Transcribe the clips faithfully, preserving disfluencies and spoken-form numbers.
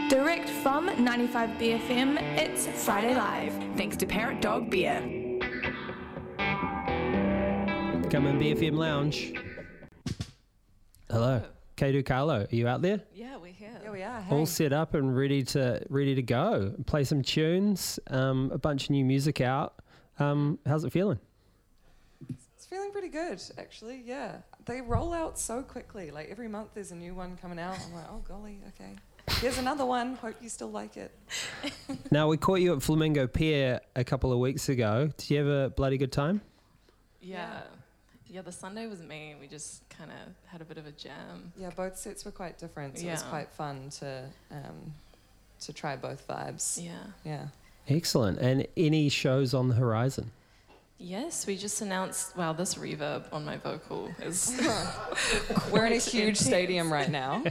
Direct from ninety-five B F M, it's Friday Live. Thanks to Parrot Dog Beer. Come in B F M Lounge. Hello. Keidu Carlo, are you out there? Yeah, we're here. Yeah, we are. Hey. All set up and ready to ready to go. Play some tunes, um, a bunch of new music out. Um, how's it feeling? It's feeling pretty good, actually, yeah. They roll out so quickly. Like, every month there's a new one coming out. I'm like, oh, golly, okay. Here's another one. Hope you still like it. Now, we caught you at Flamingo Pier a couple of weeks ago. Did you have a bloody good time? Yeah. Yeah, the Sunday was me. We just kind of had a bit of a jam. Yeah, both sets were quite different, so Yeah. it was quite fun to um, to try both vibes. Yeah. Yeah. Excellent. And any shows on the horizon? Yes, we just announced, wow, this reverb on my vocal is... We're in a quite huge intense. stadium right now.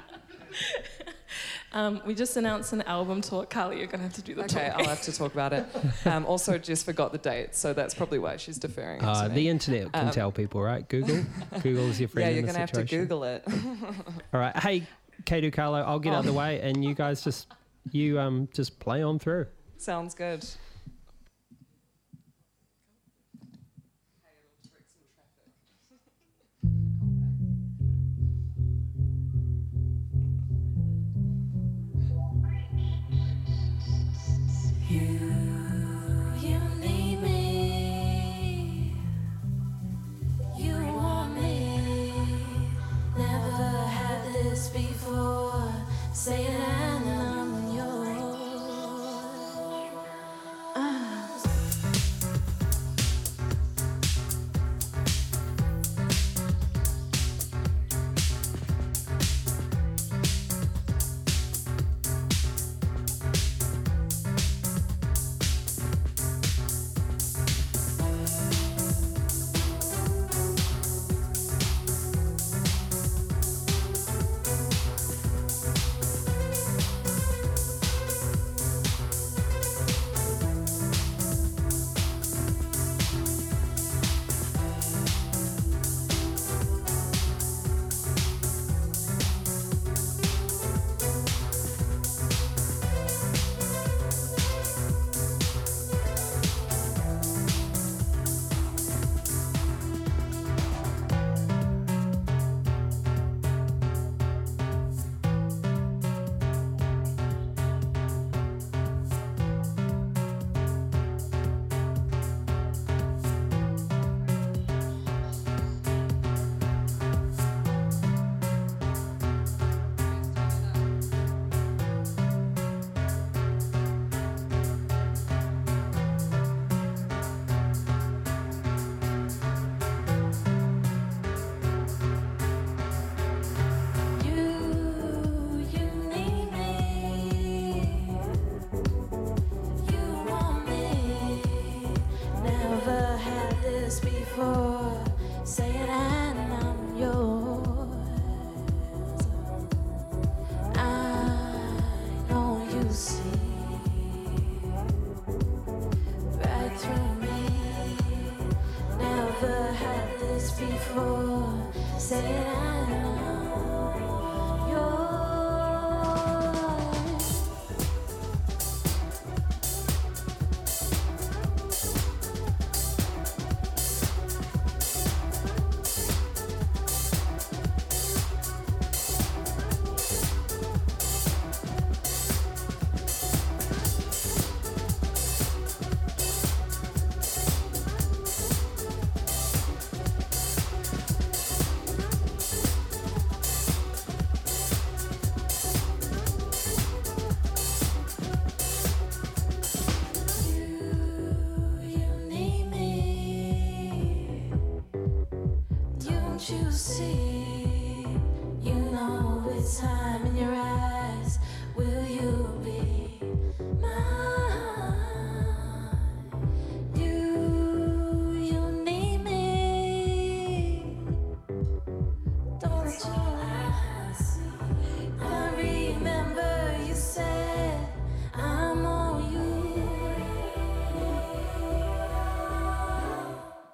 Um, we just announced an album tour. Carly, you're going to have to do the Okay, talking. I'll have to talk about it. Um, also, just forgot the date, so that's probably why she's deferring. it Uh, to me. the internet can Um, tell people, right? Google? Google is your friend Yeah, in you're this going to have to situation. Google it. All right. Hey, Keidu Carlo, I'll get out of the way and you guys just, you um just play on through. Sounds good. You need me, you want me. Never had this before. Say it and I'm yours. Ah. You, you need me. You want me. Never had this before. Say it and I'm yours. I know you see right through me. Never had this before. Say it and I'm yours. You need me. Don't you see? You know it's time in your eyes. Will you be mine? You, you need me. Don't you I see? I remember you said I'm all you.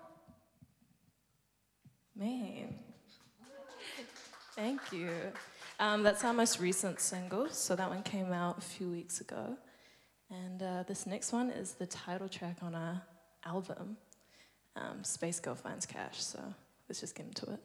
Man. Thank you. Um, that's our most recent single, so that one came out a few weeks ago. And uh, this next one is the title track on our album, um, Space Girl Finds Cash, so let's just get into it.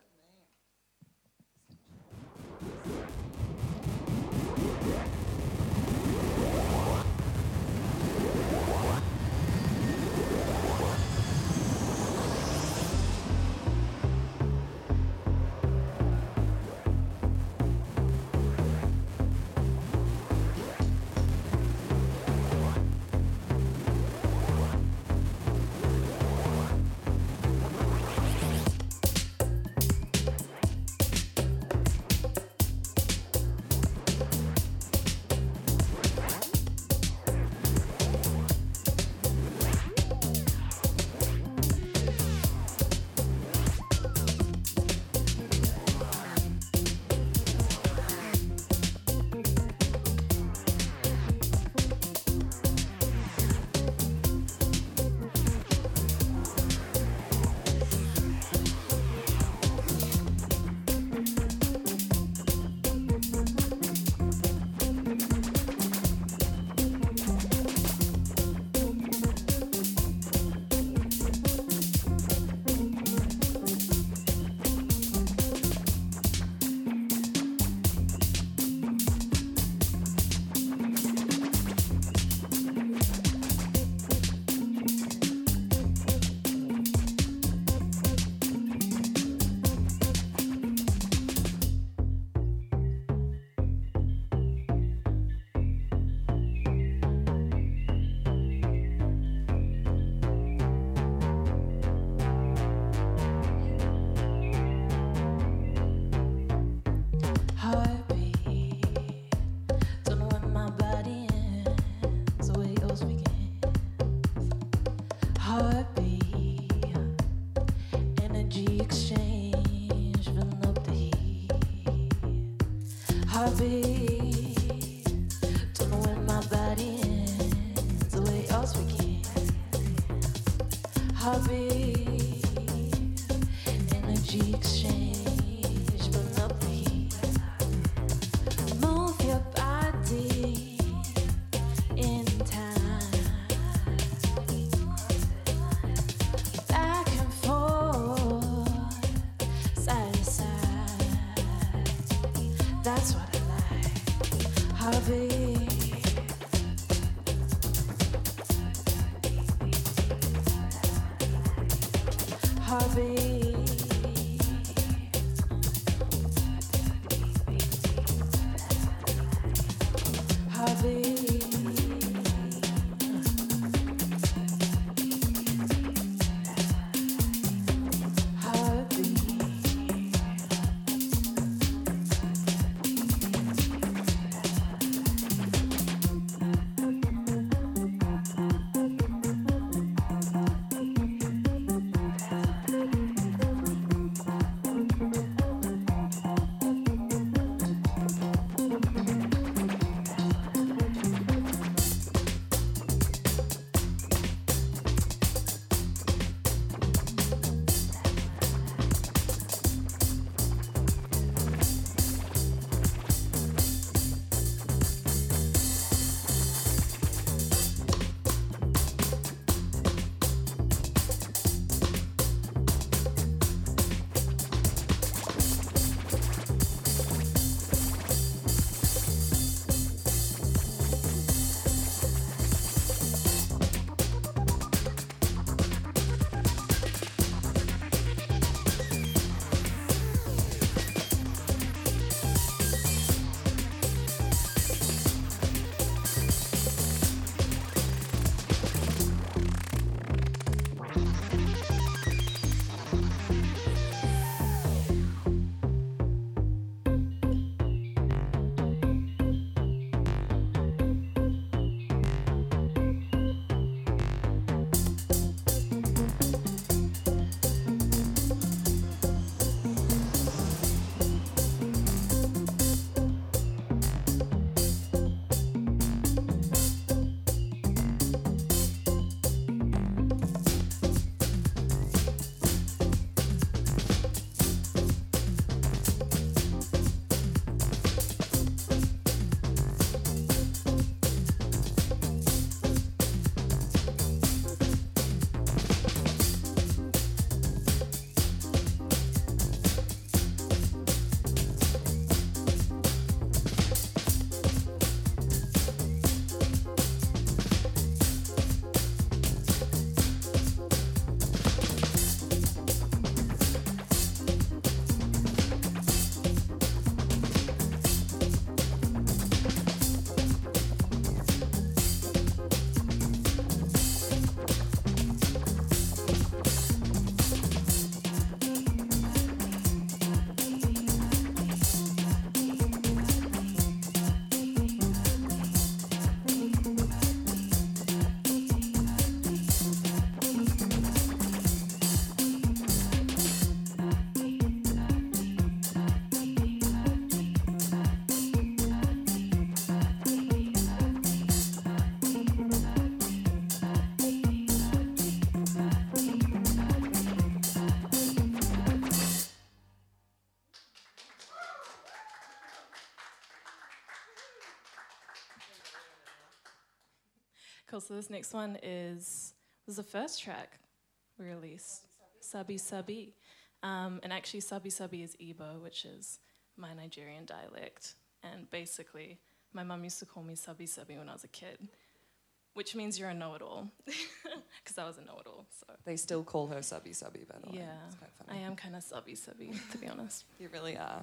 Cool. So this next one is was the first track we released, Sabi Sabi, um, and actually Sabi Sabi is Igbo, which is my Nigerian dialect, and basically my mum used to call me Sabi Sabi when I was a kid, which means you're a know-it-all, because I was a know-it-all. So They still call her Subby Subby, by the way. yeah, It's quite I funny. am kind of Sabi Sabi, to be honest. You really are.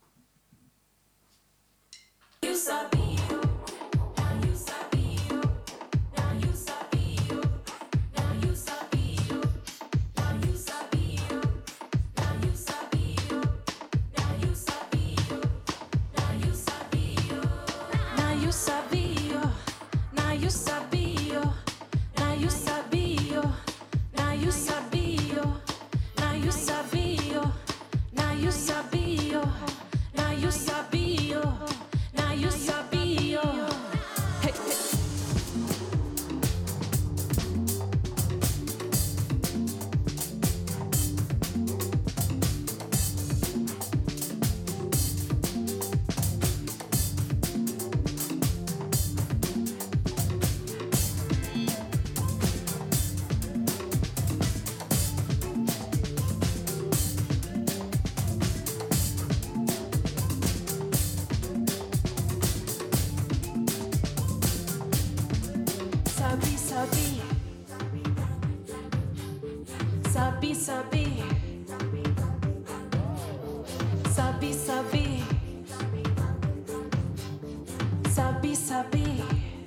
You sabi yo, now you sabi yo, now you sabi yo, now you sabi yo, now you sabi yo, now you sabi yo, now you sabi yo, now you sabi yo, now you sabi yo, now you sabi yo, now you sabi yo, now you sabi yo, now you sabi yo, now you sabi yo, now you sabi yo. Now you sabi yo. Hey, hey. Sabi sabi. Sabi sabi. Sabi sabi. Sabi sabi.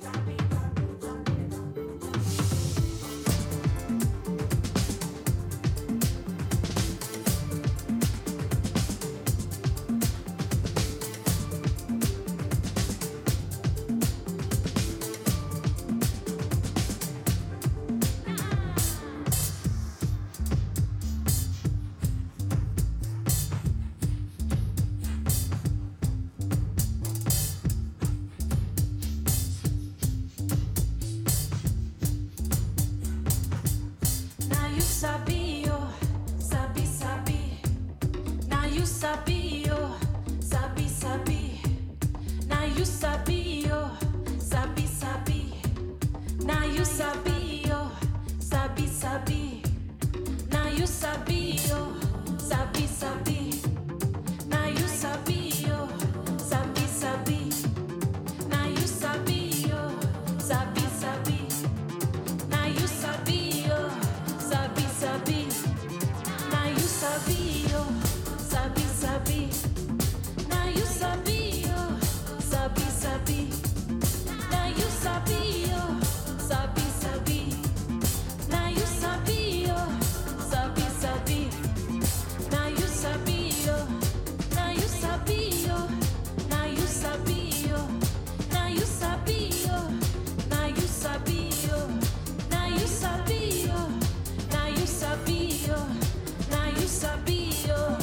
Now you sabi yo, sabi sabi. Now you sabi yo, sabi sabi. Now you sabi yo, sabi sabi. Now you sabi yo, sabi sabi. Now you sabi yo, sabi sabi. Now you sabi yo, sabi sabi. Now you sabi yo, sabi sabi. Now you sabi yo, sabi sabi. Now you sabi yo, sabi sabi. Now you sabi yo, sabi sabi. Now you sabi yo, sabi sabi. Now you sabi yo, sabi sabi. Now you sabi yo, now you sabi yo, now you sabi yo, now you sabi yo, now you sabi yo, now you sabi yo, now you sabi yo, now you sabi yo.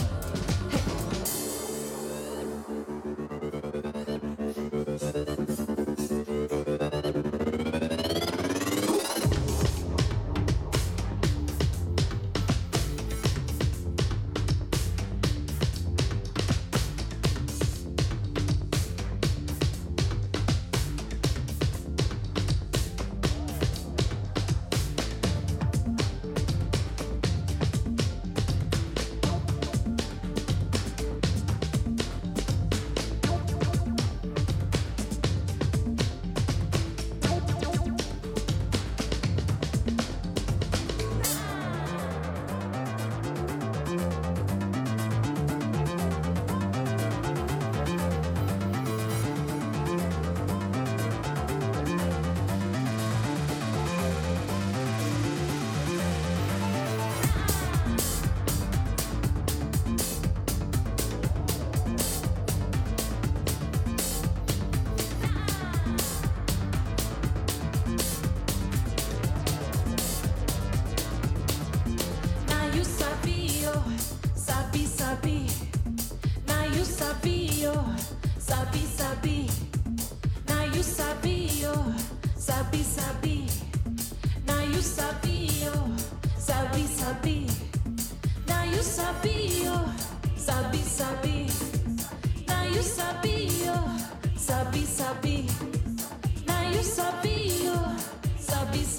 Now you sabi yo, sabi sabi. Now you sabi yo, sabi sabi. Now you sabi yo, sabi sabi. Now you sabi yo, sabi sabi. Now you sabi yo, sabi sabi. Now you sabi yo, sabi sabi. Now you sabi yo,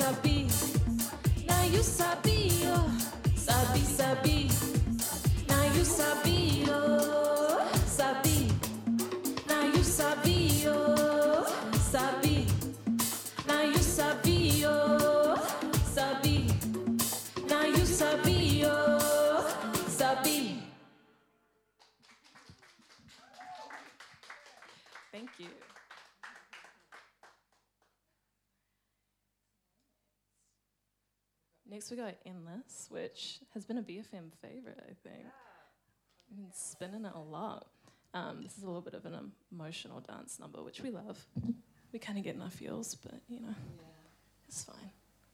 sabi. Now you sabi, oh, sabi, sabi. Now you sabi, oh, sabi. Now you sabi, oh, sabi. Now you sabi, oh, sabi. Now you sabi, oh, sabi. Thank you. Next we got Endless, which has been a B F M favorite, I think. I've been spinning it a lot. Um, this is a little bit of an emotional dance number, which we love. We kind of get in our feels, but you know, it's fine.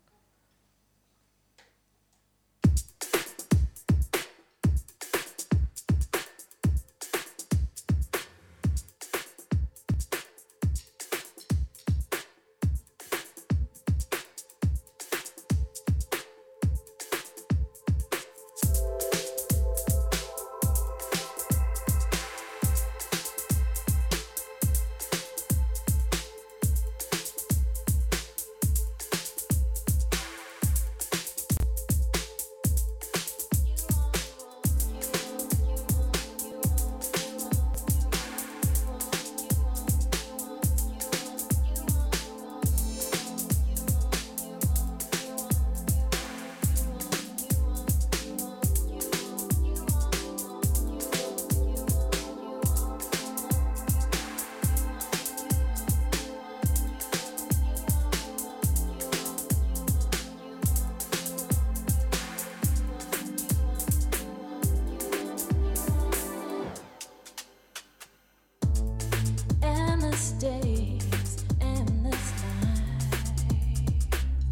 Days, endless night,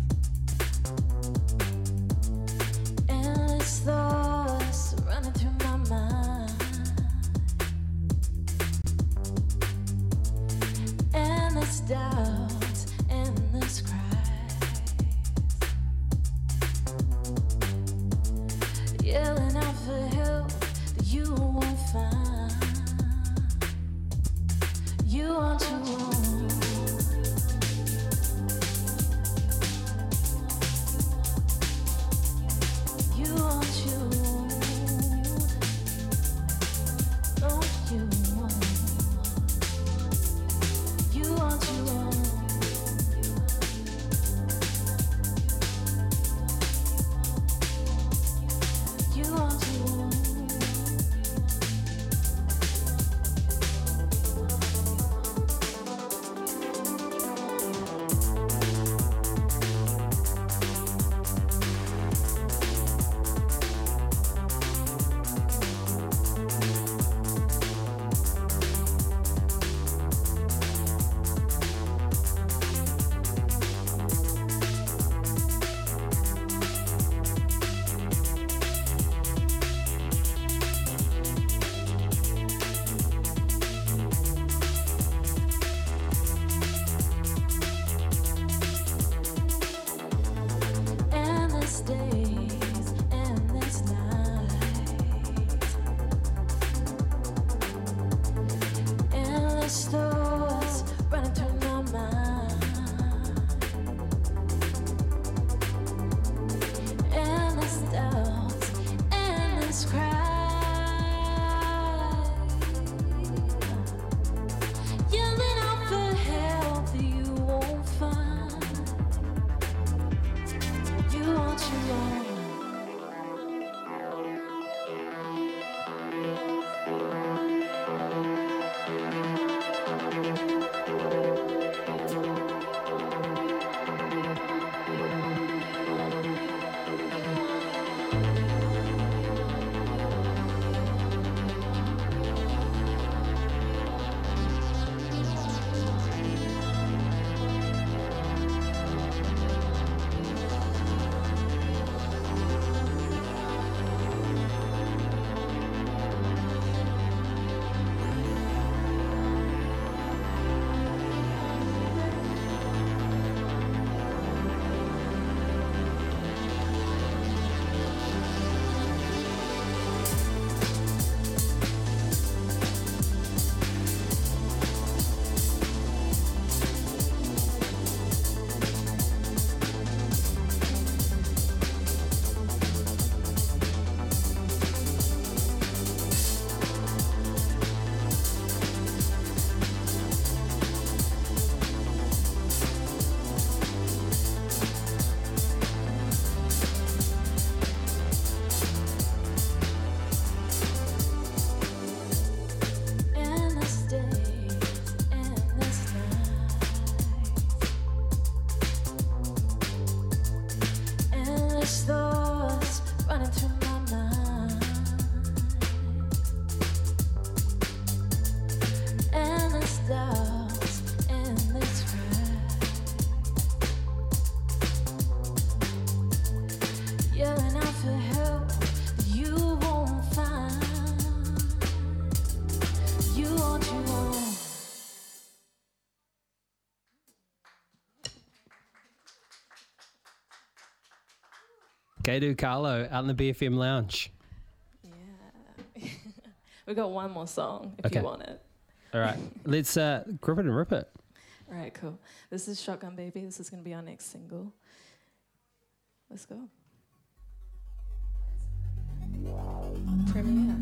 endless thoughts running through my mind, endless doubts, endless cries, yelling out for help that you won't find. You want to own. You want to own. Oh, you want. You want to own. Gadu Carlo out in the B F M lounge. Yeah. We got one more song if Okay. you want it. All right, let's uh, grip it and rip it. All right, cool. This is Shotgun Baby. This is going to be our next single. Let's go. Premiere.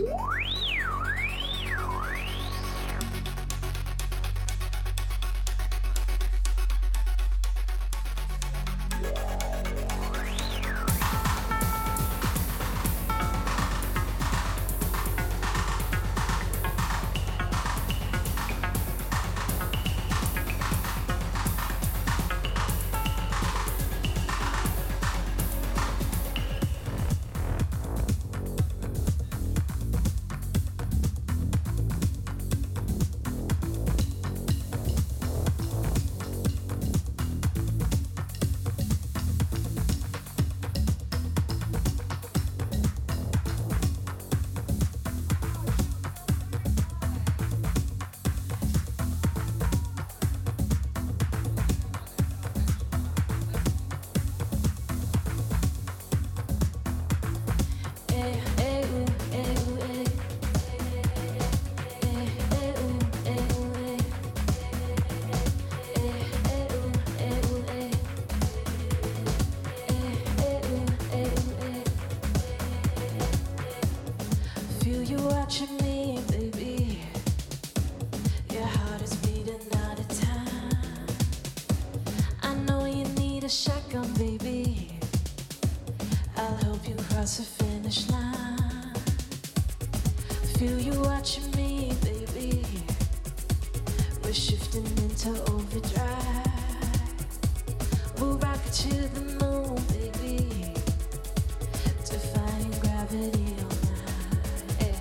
Feel you watching me, baby. Your heart is beating out of time. I know you need a shotgun, baby. I'll help you cross the finish line. Feel you watching me, baby. We're shifting into overdrive. We'll rock it to the moon, baby. Defying gravity all night. Hey.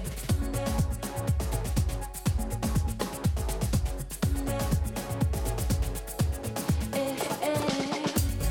Hey, hey.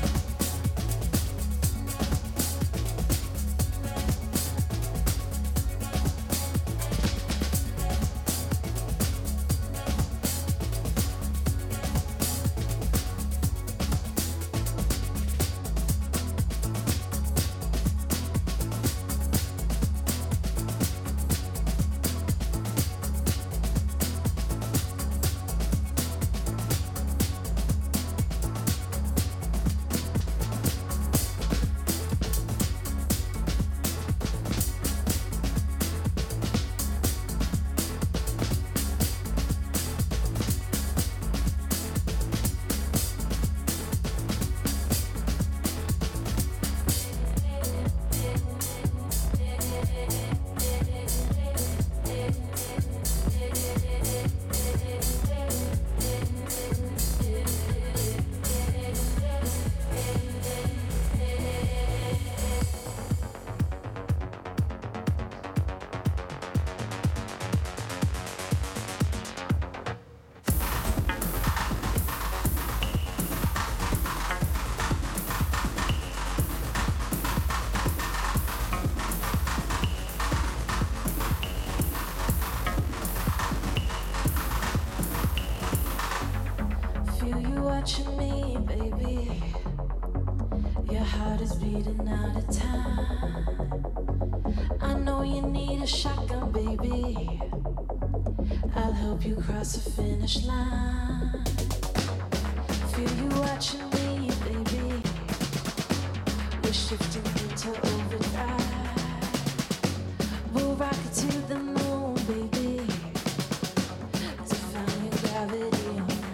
Feel you watching me, baby. Your heart is beating out of time. I know you need a shotgun, baby. I'll help you cross the finish line. Feel you watching me, baby. We're shifting into overdrive. We'll rock it to the moon, baby. Defying gravity all night.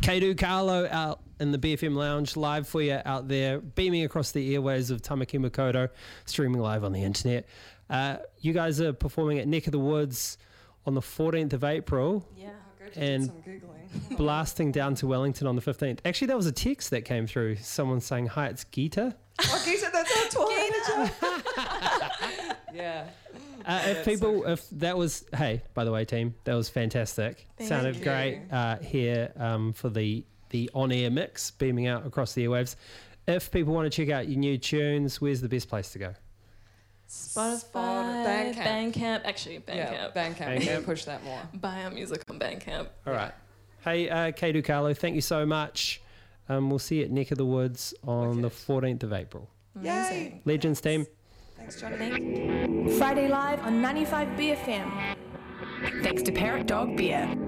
Keidu Carlo out in the B F M Lounge, live for you out there, beaming across the airways of Tamaki Makaurau, streaming live on the internet. Uh, you guys are performing at Neck of the Woods on the fourteenth of April. Yeah. Good, you And did some Googling. blasting down to Wellington on the fifteenth. Actually, that was a text that came through. Someone saying, hi, it's Geeta. Oh, Geeta, that's our tour manager. Yeah. Uh, if That's people, so if that was, hey, by the way, team, that was fantastic. Thank Sounded you. great uh, here um, for the, the on-air mix, beaming out across the airwaves. If people want to check out your new tunes, where's the best place to go? Spotify, Spot- Bandcamp. Bandcamp. Actually, Bandcamp. Yeah, Bandcamp. We Bandcamp. can push that more. Buy our music on Bandcamp. All right. Hey, uh, Keidu Carlo, thank you so much. Um, we'll see you at Neck of the Woods on the Wicked. fourteenth of April. Amazing. Yay. Legends team. Thanks, Johnny. Thank you. Friday live on ninety-five B F M. Thanks to Parrot Dog Beer.